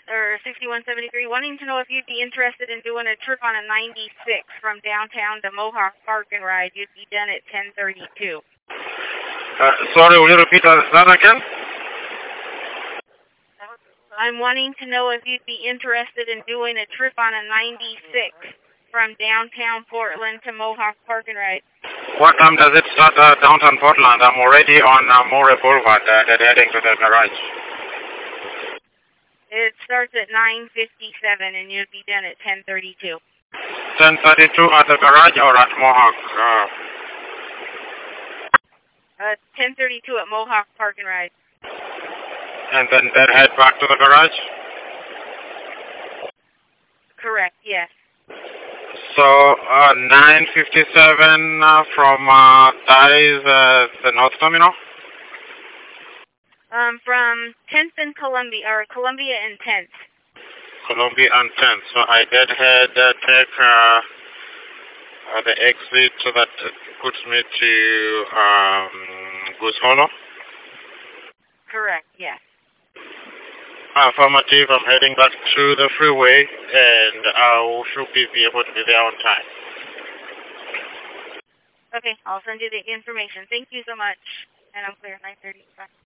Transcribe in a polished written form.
or 6173, wanting to know if you'd be interested in doing a trip on a 96 from downtown to Mohawk Park and Ride. You'd be done at 10:32. Sorry, will you repeat that again? I'm wanting to know if you'd be interested in doing a trip on a 96 from downtown Portland to Mohawk Park and Ride. What time does it start downtown Portland? I'm already on Moray Boulevard, heading to the garage. It starts at 9:57 and you'd be done at 10:32. 10:32 at the garage or at Mohawk? 10:32 at Mohawk Park and Ride. And then head back to the garage? Correct, yes. So, 9:57 from, that is the North Terminal? From 10th and Columbia, or Columbia and 10th. Columbia and 10th. So I did head, take the exit, so that puts me to Goose Hollow? Correct, yes. Affirmative, I'm heading back to the freeway, and I should be able to be there on time. Okay, I'll send you the information. Thank you so much. And I'm clear, 9:30. Bye.